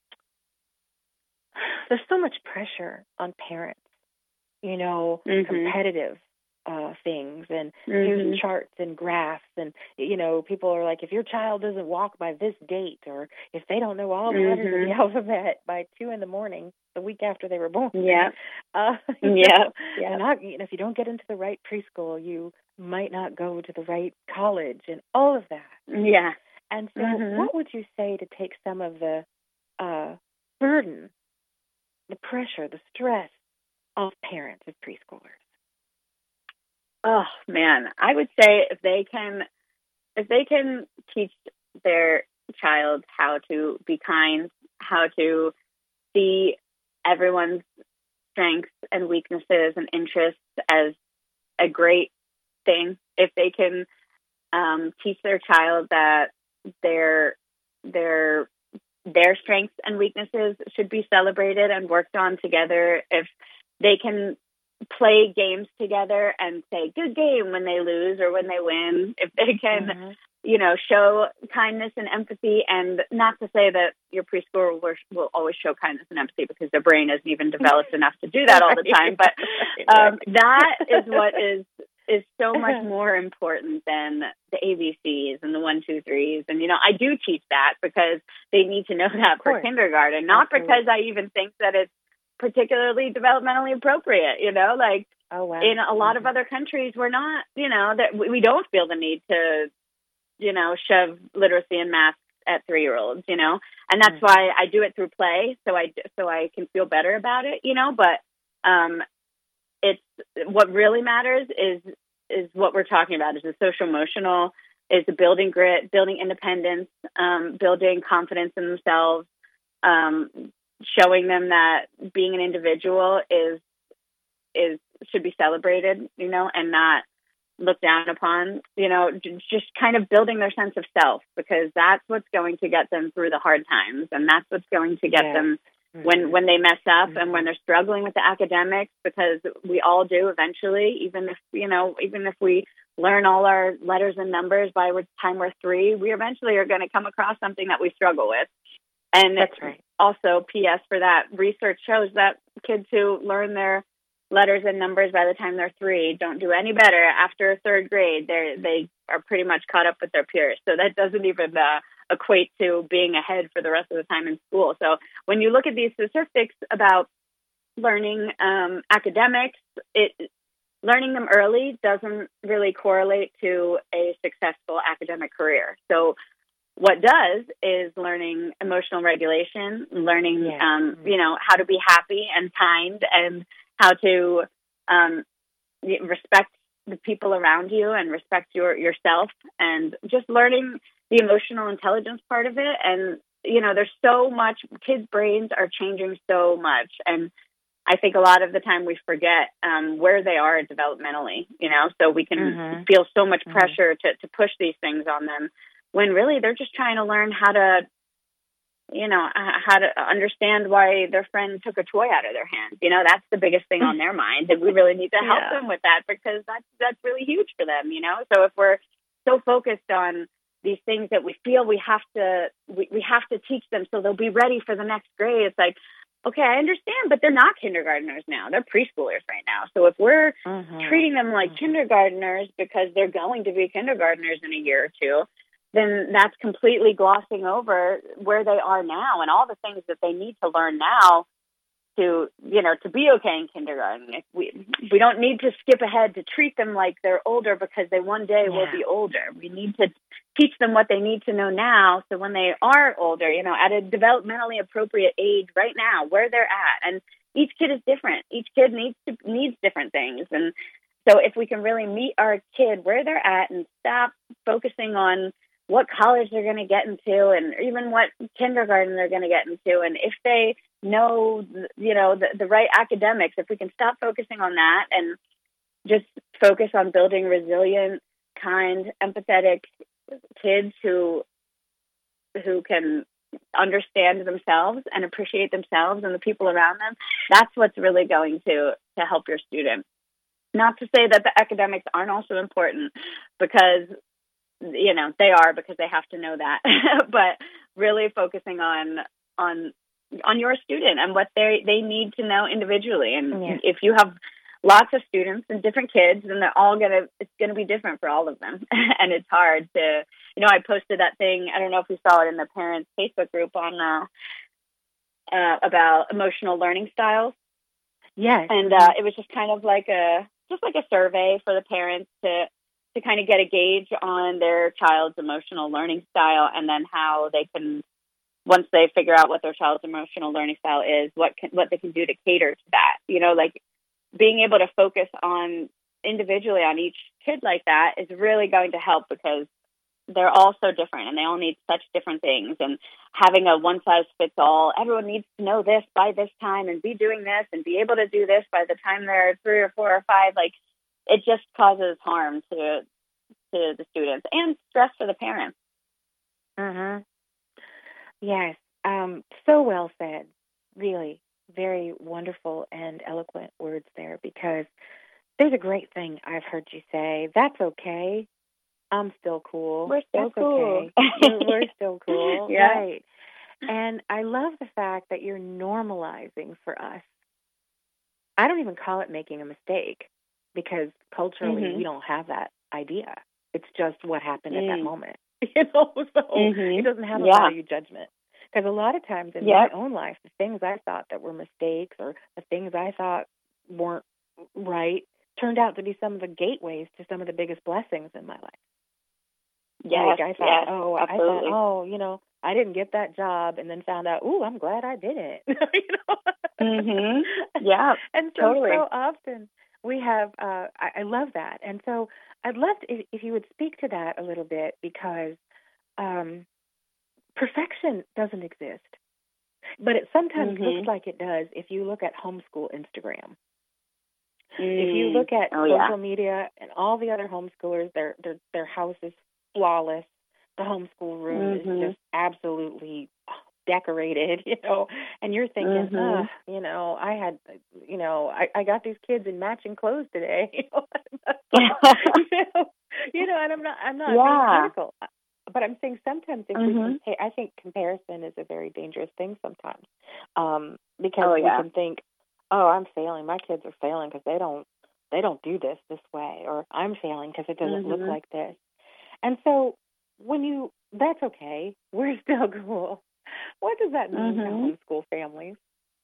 there's so much pressure on parents, you know, Mhm. competitive uh, things and Mhm. here's charts and graphs and, you know, people are like, if your child doesn't walk by this date or if they don't know all the letters of the Mhm. alphabet by two in the morning the week after they were born. Yeah. Uh, you Yeah. know, Yeah. and not, you know, if you don't get into the right preschool, you might not go to the right college and all of that. Yeah. And so Mhm. what would you say to take some of the uh, burden, the pressure, the stress off parents of preschoolers? Oh man, I would say if they can, if they can teach their child how to be kind, how to see everyone's strengths and weaknesses and interests as a great thing, if they can um, teach their child that their their their strengths and weaknesses should be celebrated and worked on together, if they can play games together and say good game when they lose or when they win, if they can, Mm-hmm. you know, show kindness and empathy, and not to say that your preschooler will, will always show kindness and empathy because their brain isn't even developed enough to do that all the time, but um, that is what is is so much more important than the A B Cs and the one, two, threes. And, you know, I do teach that because they need to know that for kindergarten, not Absolutely. because I even think that it's particularly developmentally appropriate, you know, like oh, wow. in a lot of other countries, we're not, you know, that we we don't feel the need to, you know, shove literacy and math at three-year-olds, you know, and that's Mm-hmm. why I do it through play. So I, so I can feel better about it, you know, but, um, it's what really matters is, is what we're talking about is the social emotional, is the building grit, building independence, um, building confidence in themselves, um, showing them that being an individual is, is, should be celebrated, you know, and not looked down upon, you know, j- just kind of building their sense of self, because that's what's going to get them through the hard times. And that's what's going to get Yeah. them Mm-hmm. when, when they mess up and when they're struggling with the academics, because we all do eventually, even if, you know, even if we learn all our letters and numbers by the time we're three, we eventually are going to come across something that we struggle with. And That's right. also, P S for that, research shows that kids who learn their letters and numbers by the time they're three don't do any better after third grade. They they are pretty much caught up with their peers. So that doesn't even uh, equate to being ahead for the rest of the time in school. So when you look at these statistics about learning um, academics, it learning them early doesn't really correlate to a successful academic career. So what does is learning emotional regulation, learning, Yeah. um, you know, how to be happy and kind, and how to um, respect the people around you and respect your yourself, and just learning the emotional intelligence part of it. And, you know, there's so much, kids' brains are changing so much. And I think a lot of the time we forget um, where they are developmentally, you know, so we can Mhm. feel so much Mhm. pressure to, to push these things on them, when really they're just trying to learn how to you know, how to understand why their friend took a toy out of their hand. You know, that's the biggest thing on their mind. And we really need to help Yeah. them with that because that's, that's really huge for them, you know? So if we're so focused on these things that we feel we have to, we, we have to teach them so they'll be ready for the next grade, it's like, okay, I understand, but they're not kindergartners now. They're preschoolers right now. So if we're Mhm. treating them like mm-hmm. kindergartners because they're going to be kindergartners in a year or two, then that's completely glossing over where they are now and all the things that they need to learn now to, you know, to be okay in kindergarten. If we we don't need to skip ahead to treat them like they're older because they one day will Yeah. be older. We need to teach them what they need to know now so when they are older, you know, at a developmentally appropriate age right now, where they're at. And each kid is different. Each kid needs to, needs different things. And so if we can really meet our kid where they're at and stop focusing on what college they're going to get into and even what kindergarten they're going to get into. And if they know, you know, the, the right academics, if we can stop focusing on that and just focus on building resilient, kind, empathetic kids who who can understand themselves and appreciate themselves and the people around them, that's what's really going to, to help your student. Not to say that the academics aren't also important because you know, they are because they have to know that, but really focusing on, on, on your student and what they, they need to know individually. And Yeah. if you have lots of students and different kids, then they're all going to, it's going to be different for all of them. And it's hard to, you know, I posted that thing. I don't know if you saw it in the parents Facebook group on, uh, uh, about emotional learning styles. Yes. And, uh, it was just kind of like a, just like a survey for the parents to, to kind of get a gauge on their child's emotional learning style and then how they can, once they figure out what their child's emotional learning style is, what can, what they can do to cater to that. You know, like being able to focus on individually on each kid like that is really going to help because they're all so different and they all need such different things. And having a one size fits all, everyone needs to know this by this time and be doing this and be able to do this by the time they're three or four or five, like, it just causes harm to to the students and stress for the parents. Mm-hmm. Yes. Um, so well said. Really, very wonderful and eloquent words there because there's a great thing I've heard you say. That's okay. I'm still cool. We're still That's cool. Okay. We're, we're still cool. Yeah. Right. And I love the fact that you're normalizing for us. I don't even call it making a mistake. Because culturally, mm-hmm. we don't have that idea. It's just what happened mm. at that moment. You know, so mm-hmm. it doesn't have a yeah. value judgment. Because a lot of times in yep. my own life, the things I thought that were mistakes or the things I thought weren't right turned out to be some of the gateways to some of the biggest blessings in my life. Yes, like I thought, yes, oh, absolutely. I thought, oh, you know, I didn't get that job, and then found out, ooh, I'm glad I didn't. you know? mm-hmm. Yeah, and so, totally. so often we have, uh, I, I love that. And so I'd love to, if, if you would speak to that a little bit, because um, perfection doesn't exist. But it sometimes mm-hmm. looks like it does if you look at homeschool Instagram. Mm. If you look at oh, social yeah. media and all the other homeschoolers, their their their house is flawless. The homeschool room mm-hmm. is just absolutely decorated, you know, and you're thinking, mm-hmm. oh, you know, I had, you know, I, I got these kids in matching clothes today, you know, you know, you know, and I'm not, I'm not yeah. being critical, but I'm saying sometimes if mm-hmm. we compare, I think comparison is a very dangerous thing sometimes, um, because oh, we yeah. can think, oh, I'm failing, my kids are failing because they don't, they don't do this this way, or I'm failing because it doesn't mm-hmm. look like this, and so when you, that's okay, we're still cool. What does that mean mm-hmm. to homeschool families?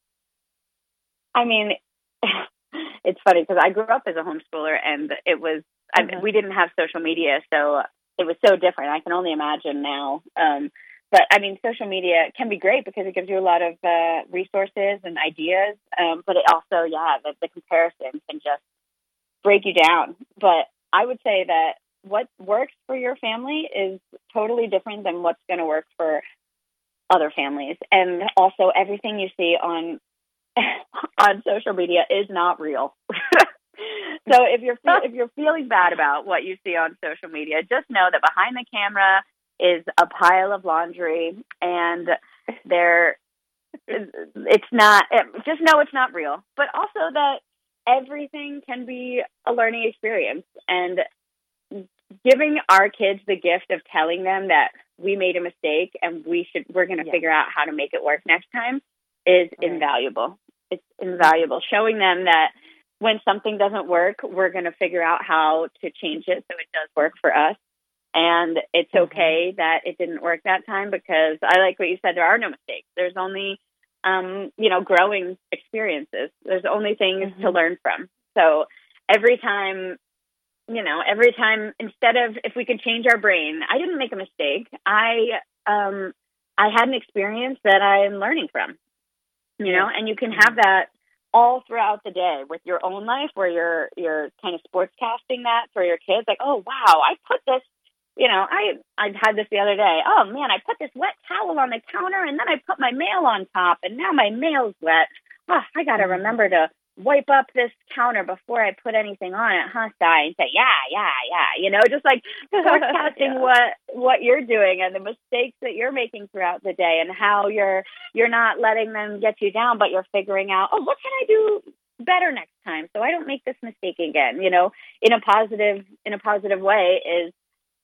I mean, it's funny because I grew up as a homeschooler, and it was mm-hmm. I, we didn't have social media, so it was so different. I can only imagine now. Um, but I mean, social media can be great because it gives you a lot of uh, resources and ideas. Um, but it also, yeah, the, the comparison can just break you down. But I would say that what works for your family is totally different than what's going to work for other families. And also everything you see on on social media is not real. So if you're fe- if you're feeling bad about what you see on social media, just know that behind the camera is a pile of laundry, and they're, it's not, just know it's not real, but also that everything can be a learning experience, and giving our kids the gift of telling them that we made a mistake and we should, we're going to yeah. figure out how to make it work next time is right. invaluable. It's invaluable. Showing them that when something doesn't work, we're going to figure out how to change it so it does work for us. And it's okay that it didn't work that time, because I like what you said, there are no mistakes. There's only, um, you know, growing experiences. There's only things mm-hmm. to learn from. So every time, you know, every time, instead of, if we could change our brain, I didn't make a mistake. I, um, I had an experience that I'm learning from, you know, and you can have that all throughout the day with your own life, where you're, you're kind of sportscasting that for your kids. Like, oh, wow, I put this, you know, I, I had this the other day. Oh man, I put this wet towel on the counter, and then I put my mail on top, and now my mail's wet. Oh, I got to remember to wipe up this counter before I put anything on it, huh, Sai? And say, yeah, yeah, yeah. You know, just like forecasting yeah. what what you're doing and the mistakes that you're making throughout the day, and how you're you're not letting them get you down, but you're figuring out, oh, what can I do better next time so I don't make this mistake again? You know, in a positive in a positive way is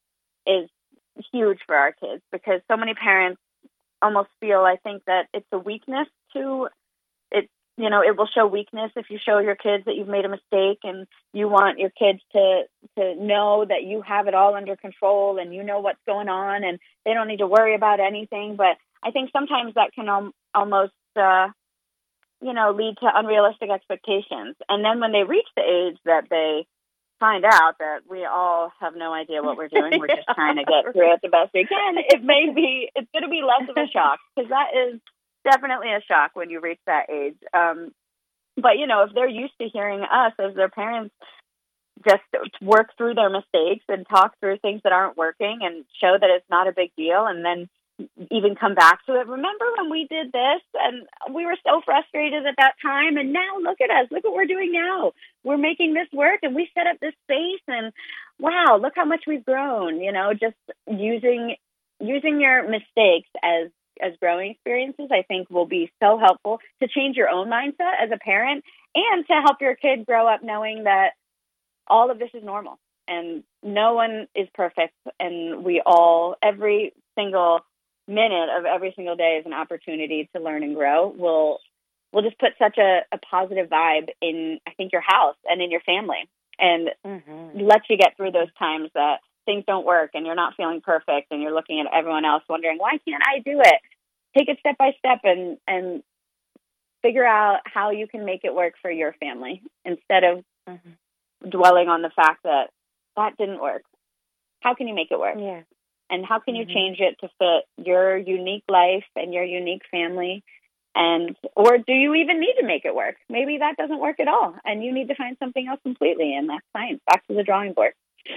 is huge for our kids, because so many parents almost feel, I think, that it's a weakness to it. You know, it will show weakness if you show your kids that you've made a mistake, and you want your kids to, to know that you have it all under control and you know what's going on and they don't need to worry about anything. But I think sometimes that can al- almost, uh, you know, lead to unrealistic expectations. And then when they reach the age that they find out that we all have no idea what we're doing, we're just trying to get through it the best we can, it may be, it's going to be less of a shock, because that is definitely a shock when you reach that age. Um, but, you know, if they're used to hearing us as their parents just work through their mistakes and talk through things that aren't working and show that it's not a big deal, and then even come back to it. Remember when we did this and we were so frustrated at that time, and now look at us, look what we're doing now. We're making this work, and we set up this space, and wow, look how much we've grown. You know, just using using your mistakes as as growing experiences, I think, will be so helpful to change your own mindset as a parent, and to help your kid grow up knowing that all of this is normal and no one is perfect, and we all, every single minute of every single day is an opportunity to learn and grow. Will will just put such a, a positive vibe in, I think, your house and in your family, and mm-hmm. let you get through those times that things don't work and you're not feeling perfect and you're looking at everyone else wondering, why can't I do it? Take it step by step and, and figure out how you can make it work for your family, instead of mm-hmm. dwelling on the fact that that didn't work. How can you make it work? Yeah. And how can you mm-hmm. change it to fit your unique life and your unique family? And, or do you even need to make it work? Maybe that doesn't work at all, and you need to find something else completely, and that's fine. Back to the drawing board.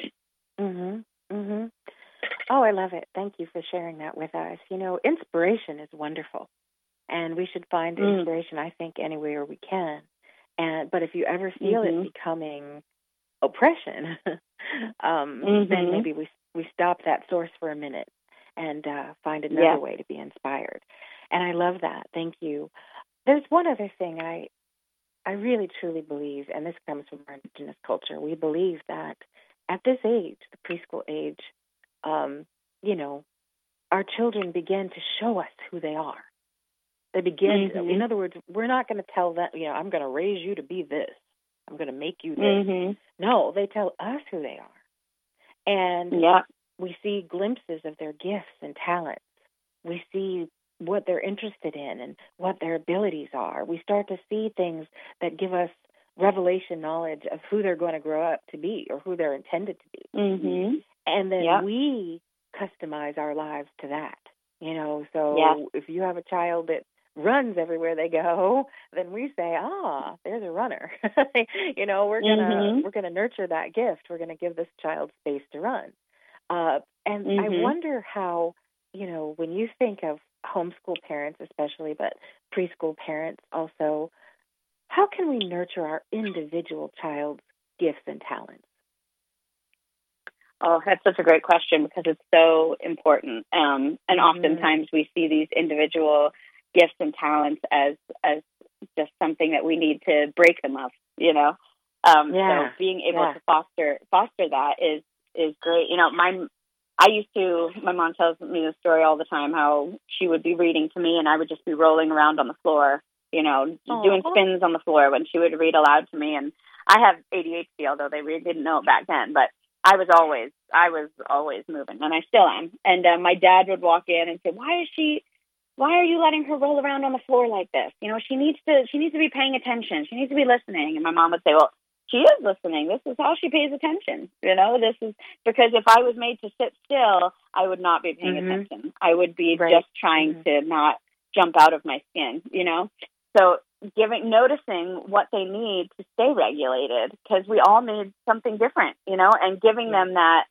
Mhm. Mhm. Oh, I love it. Thank you for sharing that with us. You know, inspiration is wonderful, and we should find mm. inspiration, I think, anywhere we can. And but if you ever feel mm-hmm. it becoming oppression, um, mm-hmm. then maybe we we stop that source for a minute and uh, find another yeah. way to be inspired. And I love that. Thank you. There's one other thing I I really truly believe, and this comes from our indigenous culture. We believe that at this age, the preschool age, um, you know, our children begin to show us who they are. They begin, mm-hmm. to, in other words, we're not going to tell them, you know, I'm going to raise you to be this. I'm going to make you this. Mm-hmm. No, they tell us who they are. And yeah. we see glimpses of their gifts and talents. We see what they're interested in and what their abilities are. We start to see things that give us revelation knowledge of who they're going to grow up to be, or who they're intended to be. Mm-hmm. And then yep. we customize our lives to that. You know, so yeah. if you have a child that runs everywhere they go, then we say, ah, there's a runner. you know, we're gonna mm-hmm. we're gonna nurture that gift. We're gonna give this child space to run. Uh, and mm-hmm. I wonder how, you know, when you think of homeschool parents especially, but preschool parents also, how can we nurture our individual child's gifts and talents? Oh, that's such a great question because it's so important. Um, and Mm-hmm. oftentimes we see these individual gifts and talents as as just something that we need to break them of, you know. Um, Yeah. So being able Yeah. to foster foster that is is great. You know, my I used to. My mom tells me the story all the time how she would be reading to me and I would just be rolling around on the floor, you know, Aw. doing spins on the floor when she would read aloud to me. And I have A D H D, although they really didn't know it back then, but I was always, I was always moving, and I still am. And uh, my dad would walk in and say, "Why is she? Why are you letting her roll around on the floor like this? You know, she needs to, she needs to be paying attention. She needs to be listening." And my mom would say, "Well, she is listening. This is how she pays attention. You know, this is because if I was made to sit still, I would not be paying Mhm. attention. I would be Right. just trying to not jump out of my skin. You know, so." Giving, noticing what they need to stay regulated, because we all need something different, you know, and giving them that,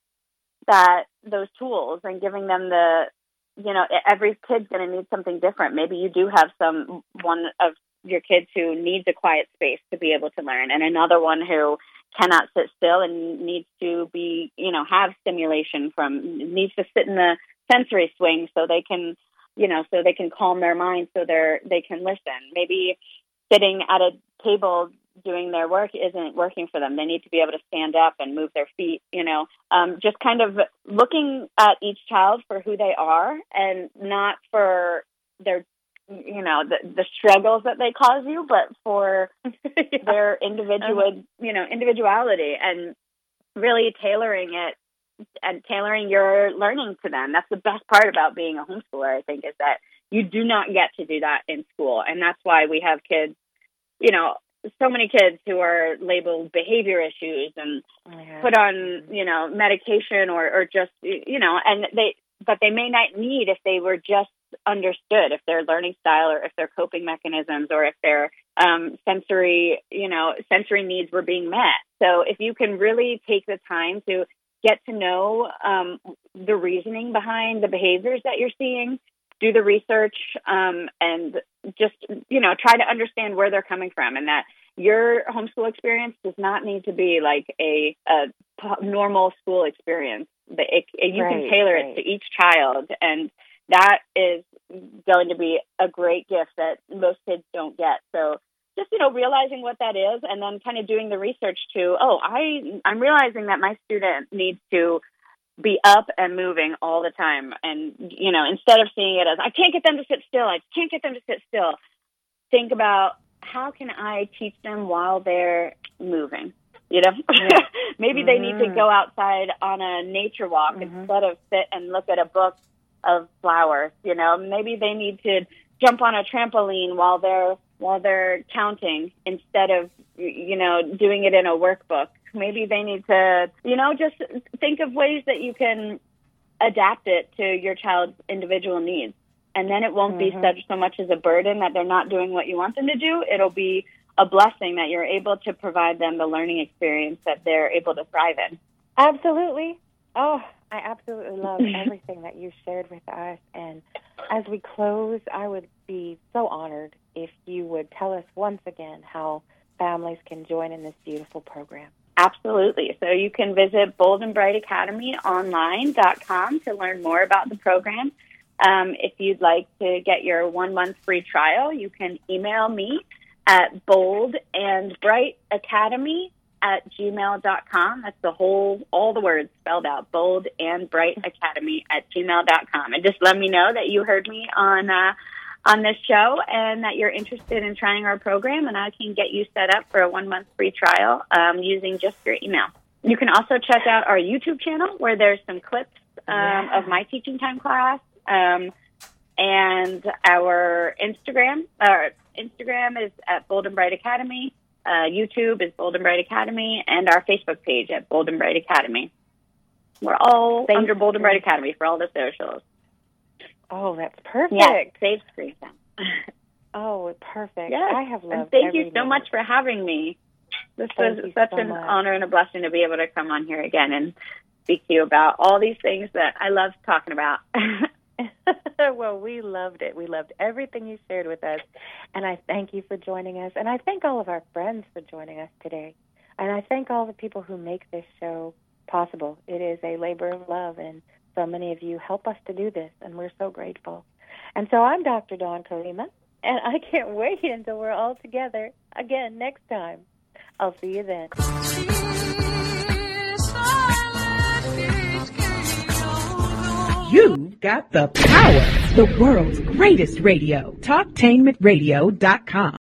that those tools and giving them the, you know, every kid's going to need something different. Maybe you do have some, one of your kids who needs a quiet space to be able to learn, and another one who cannot sit still and needs to be, you know, have stimulation from, needs to sit in the sensory swing so they can, you know, so they can calm their mind so they're, they can listen. Maybe sitting at a table doing their work isn't working for them. They need to be able to stand up and move their feet, you know, um, just kind of looking at each child for who they are and not for their, you know, the, the struggles that they cause you, but for yeah. their individual, you know, individuality, and really tailoring it and tailoring your learning to them. That's the best part about being a homeschooler, I think, is that you do not get to do that in school. And that's why we have kids, you know, so many kids who are labeled behavior issues and Yeah. put on, you know, medication or, or just, you know, and they, but they may not need if they were just understood, if their learning style or if their coping mechanisms or if their um, sensory, you know, sensory needs were being met. So if you can really take the time to get to know um, the reasoning behind the behaviors that you're seeing, do the research, um, and just, you know, try to understand where they're coming from, and that your homeschool experience does not need to be like a, a normal school experience. But it, it, you Right, can tailor right. it to each child, and that is going to be a great gift that most kids don't get. So just, you know, realizing what that is, and then kind of doing the research to, oh, I, I'm realizing that my student needs to be up and moving all the time. And, you know, instead of seeing it as, I can't get them to sit still, I can't get them to sit still, think about, how can I teach them while they're moving? You know, Yeah. maybe they need to Mhm. go outside on a nature walk Mhm. instead of sit and look at a book of flowers. You know, maybe they need to jump on a trampoline while they're while they're counting instead of, you know, doing it in a workbook. Maybe they need to, you know, just think of ways that you can adapt it to your child's individual needs. And then it won't Mhm. be such so much as a burden that they're not doing what you want them to do. It'll be a blessing that you're able to provide them the learning experience that they're able to thrive in. Absolutely. Oh, I absolutely love everything that you shared with us. And as we close, I would be so honored if you would tell us once again how families can join in this beautiful program. Absolutely. So you can visit bold and bright academy online dot com to learn more about the program. Um, if you'd like to get your one-month free trial, you can email me at boldandbrightacademy at gmail dot com. That's the whole, all the words spelled out, boldandbrightacademy at gmail dot com. And just let me know that you heard me on uh, on this show and that you're interested in trying our program, and I can get you set up for a one-month free trial um, using just your email. You can also check out our YouTube channel where there's some clips um, Yeah. of my teaching time class, um, and our Instagram. Our Instagram is at Bold and Bright Academy. Uh, YouTube is Bold and Bright Academy, and our Facebook page at Bold and Bright Academy. We're all Safe under Bold and Bright screen. Academy for all the socials. Oh, that's perfect. Yes, save screen time. Oh, perfect. Yes, I have loved and thank every you so minute. much for having me. This Thank was you such so an much. honor and a blessing to be able to come on here again and speak to you about all these things that I love talking about. Well, we loved it. We loved everything you shared with us. And I thank you for joining us. And I thank all of our friends for joining us today. And I thank all the people who make this show possible. It is a labor of love, and so many of you help us to do this, and we're so grateful. And so I'm Doctor Dawn Karima, and I can't wait until we're all together again next time. I'll see you then. You've got the power. The world's greatest radio. Talktainment Radio dot com.